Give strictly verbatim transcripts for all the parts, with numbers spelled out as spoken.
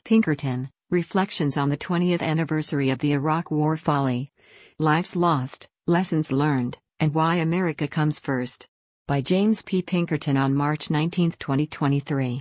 Pinkerton, Reflections on the twentieth Anniversary of the Iraq War Folly. Lives Lost, Lessons Learned, and Why America Comes First. By James P. Pinkerton on March nineteenth, twenty twenty-three.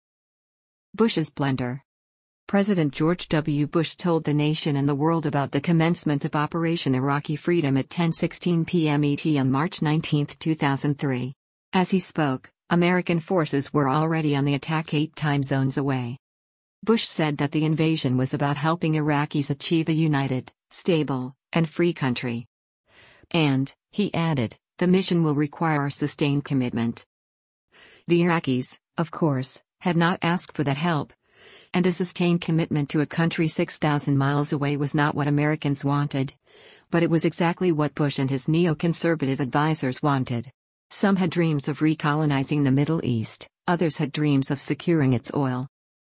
Bush's blunder. President George W. Bush told the nation and the world about the commencement of Operation Iraqi Freedom at ten sixteen p m E T on March nineteenth, two thousand three. As he spoke, American forces were already on the attack eight time zones away. Bush said that the invasion was about helping Iraqis achieve a united, stable, and free country. And, he added, the mission will require our sustained commitment. The Iraqis, of course, had not asked for that help. And a sustained commitment to a country six thousand miles away was not what Americans wanted. But it was exactly what Bush and his neoconservative advisors wanted. Some had dreams of recolonizing the Middle East, others had dreams of securing its oil.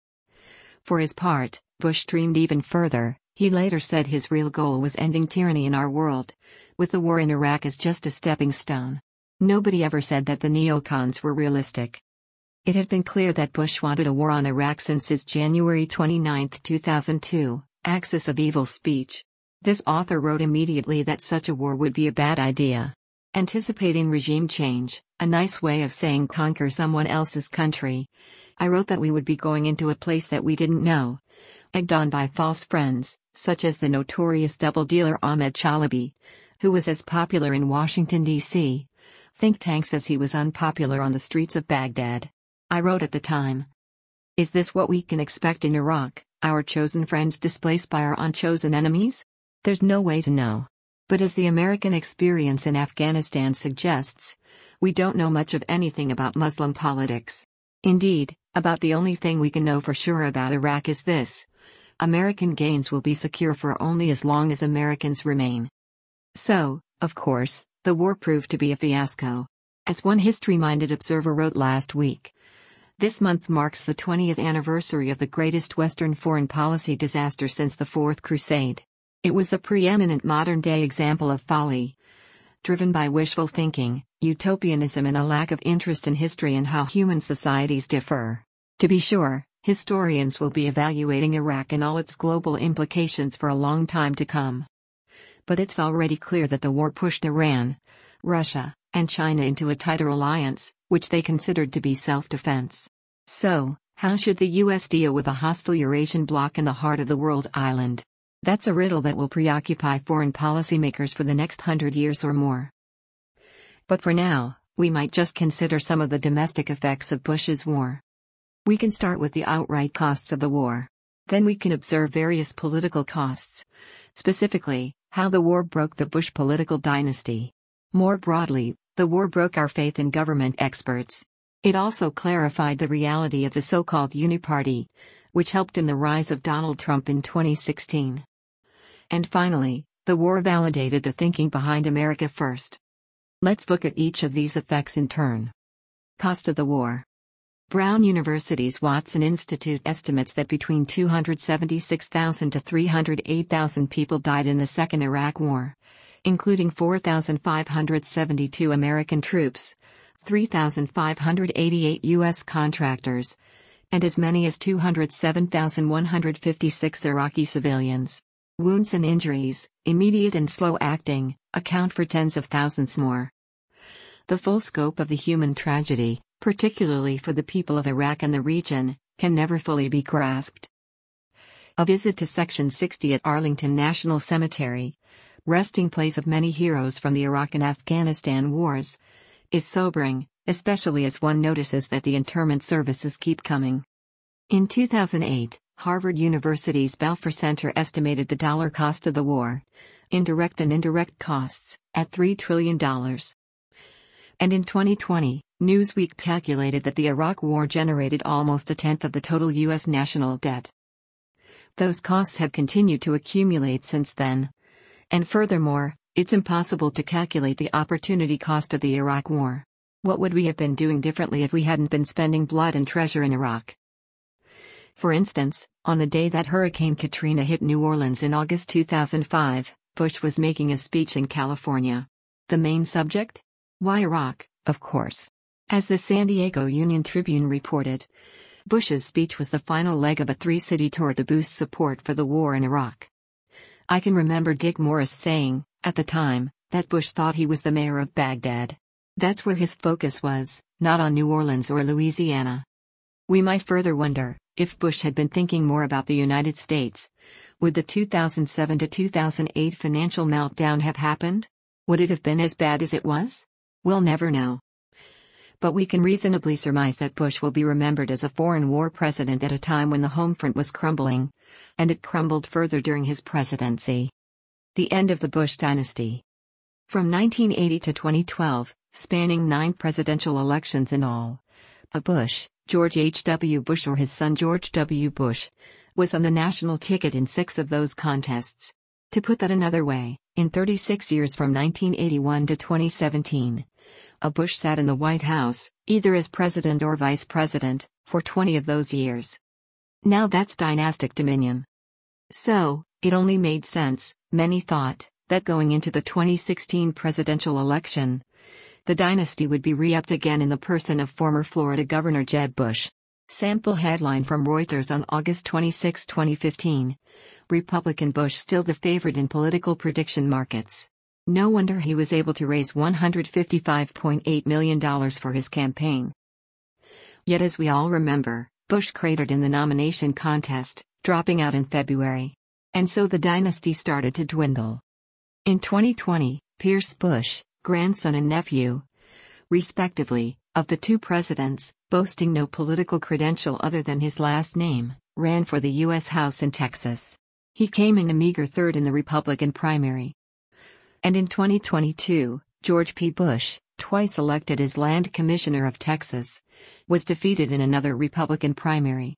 For his part, Bush dreamed even further. He later said his real goal was ending tyranny in our world, with the war in Iraq as just a stepping stone. Nobody ever said that the neocons were realistic. It had been clear that Bush wanted a war on Iraq since his January twenty-ninth, two thousand two, Axis of Evil speech. This author wrote immediately that such a war would be a bad idea. Anticipating regime change, a nice way of saying conquer someone else's country. I wrote that we would be going into a place that we didn't know. Egged on by false friends, such as the notorious double dealer Ahmed Chalabi, who was as popular in Washington, D C think tanks as he was unpopular on the streets of Baghdad. I wrote at the time, is this what we can expect in Iraq, our chosen friends displaced by our unchosen enemies? There's no way to know. But as the American experience in Afghanistan suggests, we don't know much of anything about Muslim politics. Indeed, about the only thing we can know for sure about Iraq is this: American gains will be secure for only as long as Americans remain. So, of course, the war proved to be a fiasco. As one history-minded observer wrote last week, this month marks the twentieth anniversary of the greatest Western foreign policy disaster since the Fourth Crusade. It was the preeminent modern-day example of folly, driven by wishful thinking, utopianism and a lack of interest in history and how human societies differ. To be sure, historians will be evaluating Iraq and all its global implications for a long time to come. But it's already clear that the war pushed Iran, Russia, and China into a tighter alliance, which they considered to be self-defense. So, how should the U S deal with a hostile Eurasian bloc in the heart of the world island? That's a riddle that will preoccupy foreign policymakers for the next hundred years or more. But for now, we might just consider some of the domestic effects of Bush's war. We can start with the outright costs of the war. Then we can observe various political costs. Specifically, how the war broke the Bush political dynasty. More broadly, the war broke our faith in government experts. It also clarified the reality of the so-called Uniparty, which helped in the rise of Donald Trump in twenty sixteen. And finally, the war validated the thinking behind America First. Let's look at each of these effects in turn. Cost of the war. Brown University's Watson Institute estimates that between two hundred seventy-six thousand to three hundred eight thousand people died in the Second Iraq War, including four thousand five hundred seventy-two American troops, three thousand five hundred eighty-eight U S contractors, and as many as two hundred seven thousand one hundred fifty-six Iraqi civilians. Wounds and injuries, immediate and slow-acting, account for tens of thousands more. The full scope of the human tragedy, particularly for the people of Iraq and the region, can never fully be grasped. A visit to Section sixty at Arlington National Cemetery, resting place of many heroes from the Iraq and Afghanistan wars, is sobering, especially as one notices that the interment services keep coming. In two thousand eight, Harvard University's Belfer Center estimated the dollar cost of the war, indirect and indirect costs, at three trillion dollars. And in twenty twenty, Newsweek calculated that the Iraq War generated almost a tenth of the total U S national debt. Those costs have continued to accumulate since then. And furthermore, it's impossible to calculate the opportunity cost of the Iraq War. What would we have been doing differently if we hadn't been spending blood and treasure in Iraq? For instance, on the day that Hurricane Katrina hit New Orleans in August two thousand five, Bush was making a speech in California. The main subject? Why Iraq, of course. As the San Diego Union Tribune reported, Bush's speech was the final leg of a three-city tour to boost support for the war in Iraq. I can remember Dick Morris saying, at the time, that Bush thought he was the mayor of Baghdad. That's where his focus was, not on New Orleans or Louisiana. We might further wonder, if Bush had been thinking more about the United States, would the two thousand seven to two thousand eight financial meltdown have happened? Would it have been as bad as it was? We'll never know. But we can reasonably surmise that Bush will be remembered as a foreign war president at a time when the home front was crumbling, and it crumbled further during his presidency. The end of the Bush dynasty. From nineteen eighty to twenty twelve, spanning nine presidential elections in all, a Bush, George H W. Bush or his son George W. Bush, was on the national ticket in six of those contests. To put that another way, in thirty-six years from nineteen eighty-one to twenty seventeen, a Bush sat in the White House, either as president or vice president, for twenty of those years. Now that's dynastic dominion. So, it only made sense, many thought, that going into the twenty sixteen presidential election, the dynasty would be re-upped again in the person of former Florida Governor Jeb Bush. Sample headline from Reuters on August twenty-sixth, twenty fifteen. Republican Bush still the favorite in political prediction markets. No wonder he was able to raise one hundred fifty-five point eight million dollars for his campaign. Yet as we all remember, Bush cratered in the nomination contest, dropping out in February. And so the dynasty started to dwindle. In twenty twenty, Pierce Bush, grandson and nephew, respectively, of the two presidents, boasting no political credential other than his last name, ran for the U S House in Texas. He came in a meager third in the Republican primary. And in twenty twenty-two, George P. Bush, twice elected as Land Commissioner of Texas, was defeated in another Republican primary.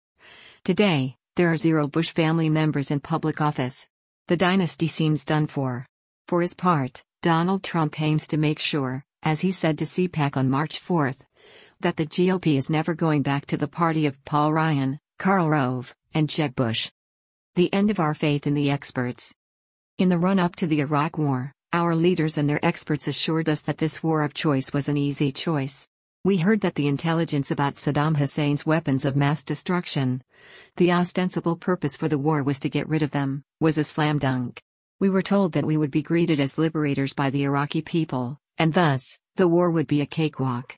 Today, there are zero Bush family members in public office. The dynasty seems done for. For his part, Donald Trump aims to make sure, as he said to CPAC on March fourth, that the G O P is never going back to the party of Paul Ryan, Karl Rove, and Jeb Bush. The end of our faith in the experts. In the run-up to the Iraq War, our leaders and their experts assured us that this war of choice was an easy choice. We heard that the intelligence about Saddam Hussein's weapons of mass destruction, the ostensible purpose for the war was to get rid of them, was a slam dunk. We were told that we would be greeted as liberators by the Iraqi people, and thus, the war would be a cakewalk.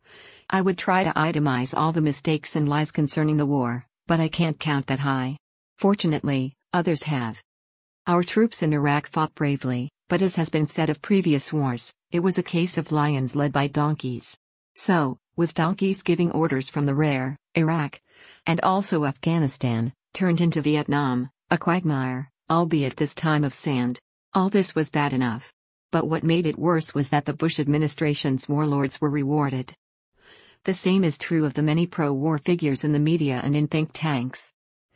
I would try to itemize all the mistakes and lies concerning the war, but I can't count that high. Fortunately, others have. Our troops in Iraq fought bravely, but as has been said of previous wars, it was a case of lions led by donkeys. So, with donkeys giving orders from the rear, Iraq, and also Afghanistan, turned into Vietnam, a quagmire, albeit this time of sand. All this was bad enough. But what made it worse was that the Bush administration's warlords were rewarded. The same is true of the many pro-war figures in the media and in think tanks.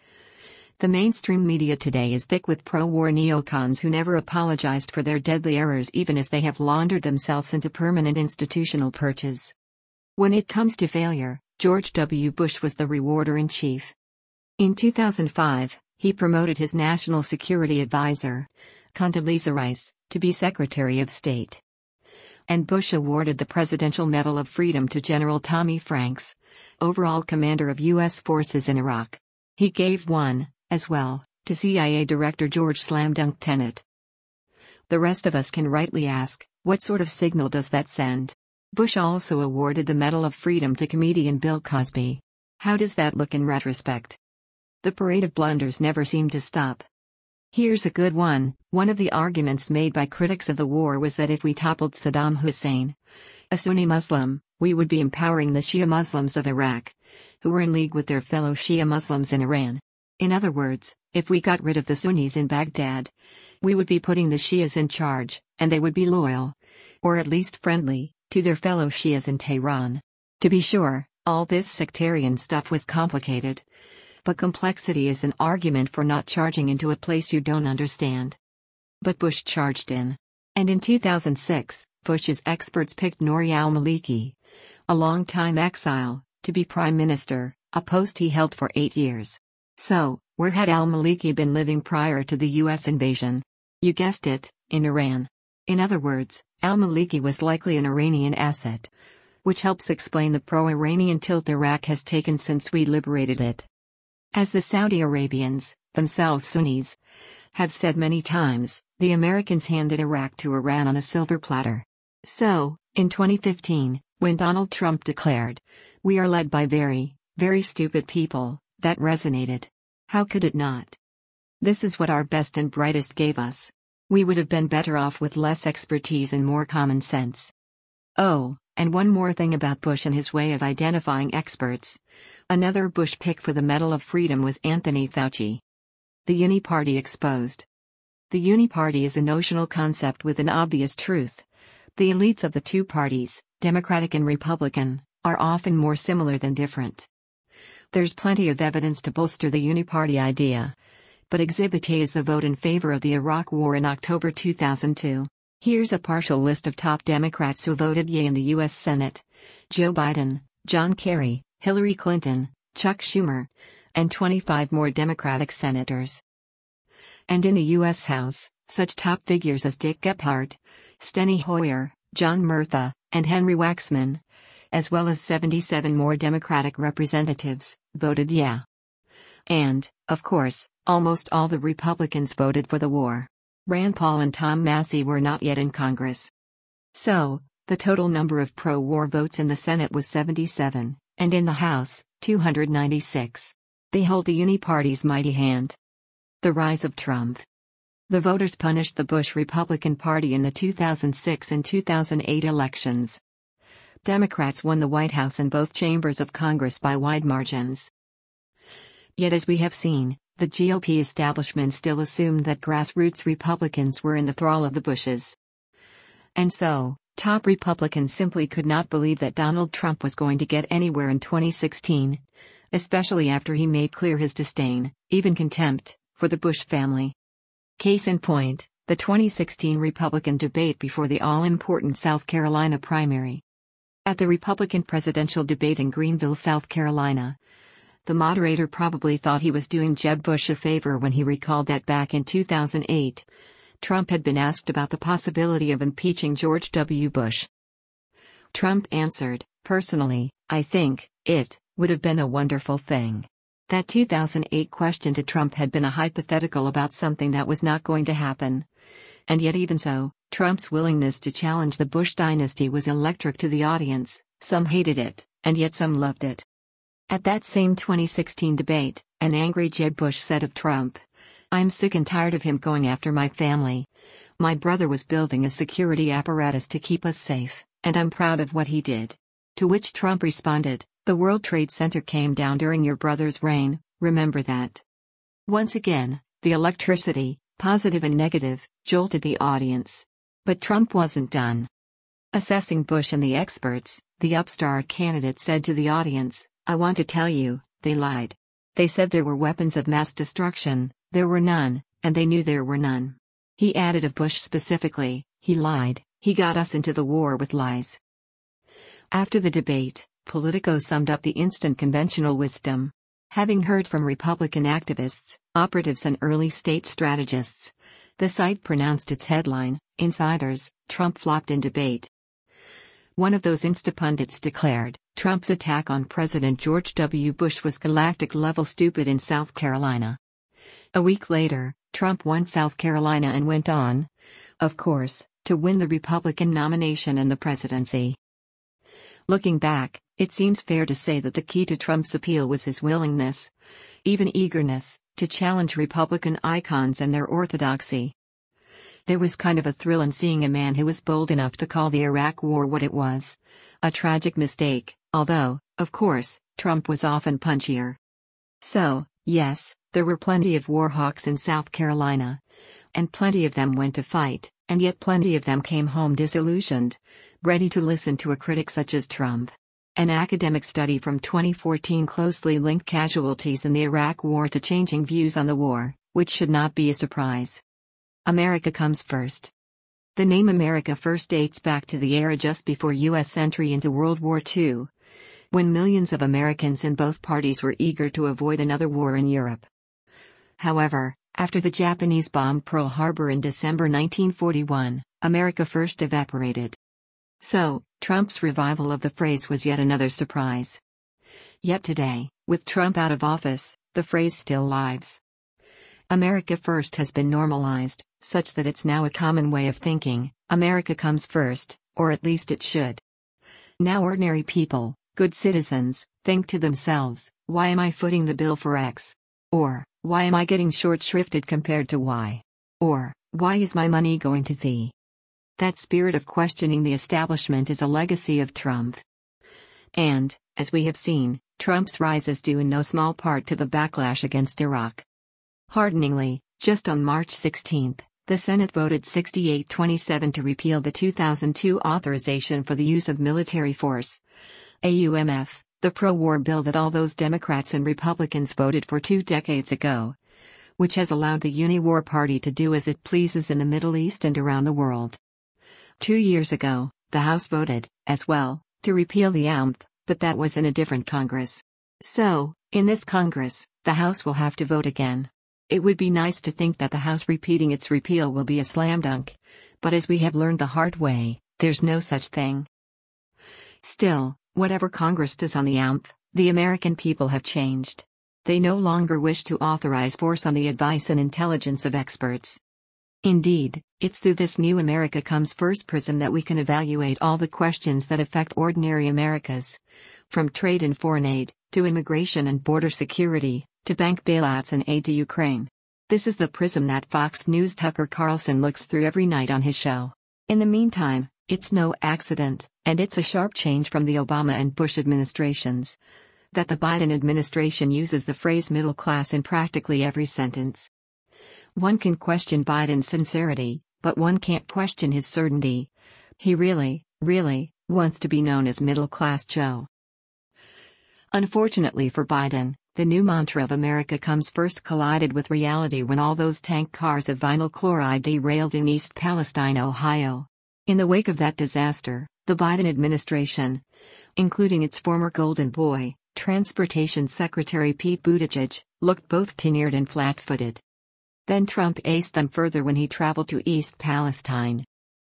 The mainstream media today is thick with pro-war neocons who never apologized for their deadly errors even as they have laundered themselves into permanent institutional perches. When it comes to failure, George W. Bush was the rewarder-in-chief. In two thousand five, he promoted his national security advisor, Condoleezza Rice, to be Secretary of State. And Bush awarded the Presidential Medal of Freedom to General Tommy Franks, overall commander of U S forces in Iraq. He gave one, as well, to C I A Director George Slam Dunk Tenet. The rest of us can rightly ask, what sort of signal does that send? Bush also awarded the Medal of Freedom to comedian Bill Cosby. How does that look in retrospect? The parade of blunders never seemed to stop. Here's a good one. One of the arguments made by critics of the war was that if we toppled Saddam Hussein, a Sunni Muslim, we would be empowering the Shia Muslims of Iraq, who were in league with their fellow Shia Muslims in Iran. In other words, if we got rid of the Sunnis in Baghdad, we would be putting the Shias in charge, and they would be loyal, or at least friendly, to their fellow Shias in Tehran. To be sure, all this sectarian stuff was complicated. But complexity is an argument for not charging into a place you don't understand. But Bush charged in. And in two thousand six, Bush's experts picked Nouri al-Maliki, a long-time exile, to be prime minister, a post he held for eight years. So, where had al-Maliki been living prior to the U S invasion? You guessed it, in Iran. In other words, al-Maliki was likely an Iranian asset, which helps explain the pro-Iranian tilt Iraq has taken since we liberated it. As the Saudi Arabians, themselves Sunnis, have said many times, the Americans handed Iraq to Iran on a silver platter. So, in twenty fifteen, when Donald Trump declared, "We are led by very, very stupid people," that resonated. How could it not? This is what our best and brightest gave us. We would have been better off with less expertise and more common sense. Oh, and one more thing about Bush and his way of identifying experts. Another Bush pick for the Medal of Freedom was Anthony Fauci. The Uniparty exposed. The Uniparty is a notional concept with an obvious truth. The elites of the two parties, Democratic and Republican, are often more similar than different. There's plenty of evidence to bolster the Uniparty idea. But Exhibit A is the vote in favor of the Iraq War in October two thousand two. Here's a partial list of top Democrats who voted yea in the U S Senate: Joe Biden, John Kerry, Hillary Clinton, Chuck Schumer, and twenty-five more Democratic senators. And in the U S House, such top figures as Dick Gephardt, Steny Hoyer, John Murtha, and Henry Waxman, as well as seventy-seven more Democratic representatives, voted yeah. And, of course, almost all the Republicans voted for the war. Rand Paul and Tom Massie were not yet in Congress. So, the total number of pro-war votes in the Senate was seventy-seven, and in the House, two hundred ninety-six. They hold the Uniparty's mighty hand. The rise of Trump. The voters punished the Bush Republican Party in the two thousand six and two thousand eight elections. Democrats won the White House and both chambers of Congress by wide margins. Yet as we have seen, the G O P establishment still assumed that grassroots Republicans were in the thrall of the Bushes. And so, top Republicans simply could not believe that Donald Trump was going to get anywhere in twenty sixteen, especially after he made clear his disdain, even contempt, for the Bush family. Case in point, the twenty sixteen Republican debate before the all-important South Carolina primary. At the Republican presidential debate in Greenville, South Carolina, the moderator probably thought he was doing Jeb Bush a favor when he recalled that back in two thousand eight, Trump had been asked about the possibility of impeaching George W. Bush. Trump answered, "Personally, I think it would have been a wonderful thing." That two thousand eight question to Trump had been a hypothetical about something that was not going to happen. And yet even so, Trump's willingness to challenge the Bush dynasty was electric to the audience. Some hated it, and yet some loved it. At that same twenty sixteen debate, an angry Jeb Bush said of Trump, "I'm sick and tired of him going after my family. My brother was building a security apparatus to keep us safe, and I'm proud of what he did." To which Trump responded, "The World Trade Center came down during your brother's reign, remember that." Once again, the electricity, positive and negative, jolted the audience. But Trump wasn't done. Assessing Bush and the experts, the upstart candidate said to the audience, "I want to tell you, they lied. They said there were weapons of mass destruction, there were none, and they knew there were none." He added of Bush specifically, "He lied, he got us into the war with lies." After the debate, Politico summed up the instant conventional wisdom. Having heard from Republican activists, operatives and early state strategists, the site pronounced its headline, "Insiders, Trump flopped in debate." One of those Instapundits declared, Trump's attack on President George W. Bush was galactic-level stupid in South Carolina. A week later, Trump won South Carolina and went on, of course, to win the Republican nomination and the presidency. Looking back, it seems fair to say that the key to Trump's appeal was his willingness, even eagerness, to challenge Republican icons and their orthodoxy. There was kind of a thrill in seeing a man who was bold enough to call the Iraq War what it was. A tragic mistake, although, of course, Trump was often punchier. So, yes, there were plenty of war hawks in South Carolina. And plenty of them went to fight, and yet plenty of them came home disillusioned, ready to listen to a critic such as Trump. An academic study from twenty fourteen closely linked casualties in the Iraq War to changing views on the war, which should not be a surprise. America comes first. The name America First dates back to the era just before U S entry into World War Two, when millions of Americans in both parties were eager to avoid another war in Europe. However, after the Japanese bombed Pearl Harbor in December nineteen forty-one, America First evaporated. So, Trump's revival of the phrase was yet another surprise. Yet today, with Trump out of office, the phrase still lives. America first has been normalized, such that it's now a common way of thinking. America comes first, or at least it should. Now ordinary people, good citizens, think to themselves, why am I footing the bill for X? Or, why am I getting short shrifted compared to Y? Or, why is my money going to Z? That spirit of questioning the establishment is a legacy of Trump. And, as we have seen, Trump's rise is due in no small part to the backlash against Iraq. Hearteningly, just on March sixteenth, the Senate voted sixty-eight twenty-seven to repeal the two thousand two Authorization for the Use of Military Force, A U M F, the pro-war bill that all those Democrats and Republicans voted for two decades ago, which has allowed the Uni-War Party to do as it pleases in the Middle East and around the world. Two years ago, the House voted, as well, to repeal the A U M F, but that was in a different Congress. So, in this Congress, the House will have to vote again. It would be nice to think that the House repeating its repeal will be a slam dunk, but as we have learned the hard way, there's no such thing. Still, whatever Congress does on the A U M F, the American people have changed. They no longer wish to authorize force on the advice and intelligence of experts. Indeed, it's through this new America Comes First prism that we can evaluate all the questions that affect ordinary Americas, from trade and foreign aid, to immigration and border security, to bank bailouts and aid to Ukraine. This is the prism that Fox News' Tucker Carlson looks through every night on his show. In the meantime, it's no accident, and it's a sharp change from the Obama and Bush administrations, that the Biden administration uses the phrase middle class in practically every sentence. One can question Biden's sincerity, but one can't question his certainty. He really, really, wants to be known as Middle Class Joe. Unfortunately for Biden, the new mantra of America Comes First collided with reality when all those tank cars of vinyl chloride derailed in East Palestine, Ohio. In the wake of that disaster, the Biden administration, including its former golden boy, Transportation Secretary Pete Buttigieg, looked both tenured and flat-footed. Then Trump aced them further when he traveled to East Palestine.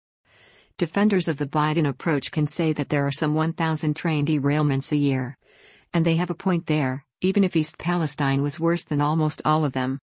Defenders of the Biden approach can say that there are some one thousand train derailments a year. And they have a point there, even if East Palestine was worse than almost all of them.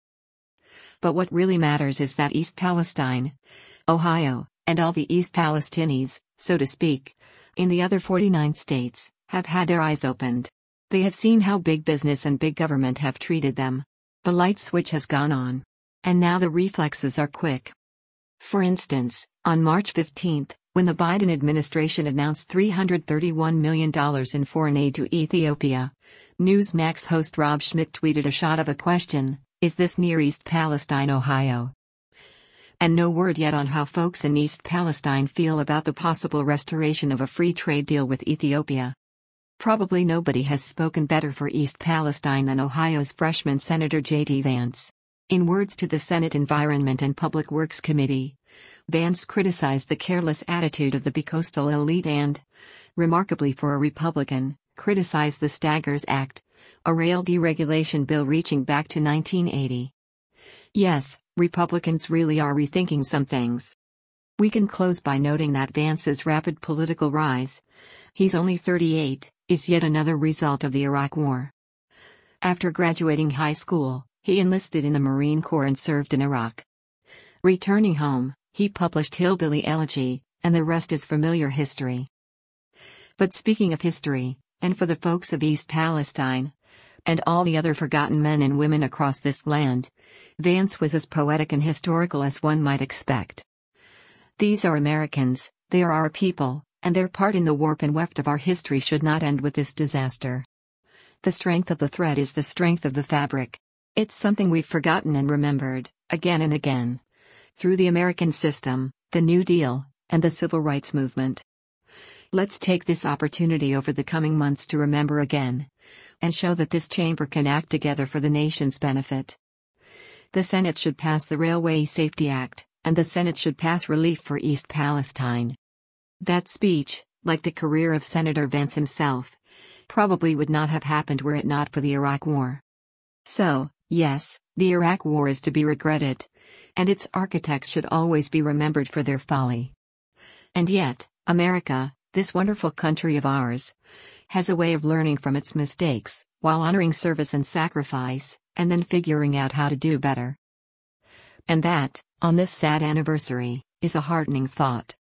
But what really matters is that East Palestine, Ohio, and all the East Palestinians, so to speak, in the other forty-nine states, have had their eyes opened. They have seen how big business and big government have treated them. The light switch has gone on. And now the reflexes are quick. For instance, on March fifteenth, when the Biden administration announced three hundred thirty-one million dollars in foreign aid to Ethiopia, Newsmax host Rob Schmidt tweeted a shot of a question: is this near East Palestine, Ohio? And no word yet on how folks in East Palestine feel about the possible restoration of a free trade deal with Ethiopia. Probably nobody has spoken better for East Palestine than Ohio's freshman Senator J D Vance. In words to the Senate Environment and Public Works Committee, Vance criticized the careless attitude of the bicoastal elite and, remarkably for a Republican, criticized the Staggers Act, a rail deregulation bill reaching back to nineteen eighty. Yes, Republicans really are rethinking some things. We can close by noting that Vance's rapid political rise, he's only thirty-eight, is yet another result of the Iraq War. After graduating high school, he enlisted in the Marine Corps and served in Iraq. Returning home, he published Hillbilly Elegy, and the rest is familiar history. But speaking of history, and for the folks of East Palestine, and all the other forgotten men and women across this land, Vance was as poetic and historical as one might expect. These are Americans, they are our people, and their part in the warp and weft of our history should not end with this disaster. The strength of the thread is the strength of the fabric. It's something we've forgotten and remembered, again and again. Through the American system, the New Deal, and the Civil Rights Movement. Let's take this opportunity over the coming months to remember again, and show that this chamber can act together for the nation's benefit. The Senate should pass the Railway Safety Act, and the Senate should pass relief for East Palestine. That speech, like the career of Senator Vance himself, probably would not have happened were it not for the Iraq War. So, yes, the Iraq War is to be regretted, and its architects should always be remembered for their folly. And yet, America, This wonderful country of ours has a way of learning from its mistakes, while honoring service and sacrifice, and then figuring out how to do better. And that, on this sad anniversary, is a heartening thought.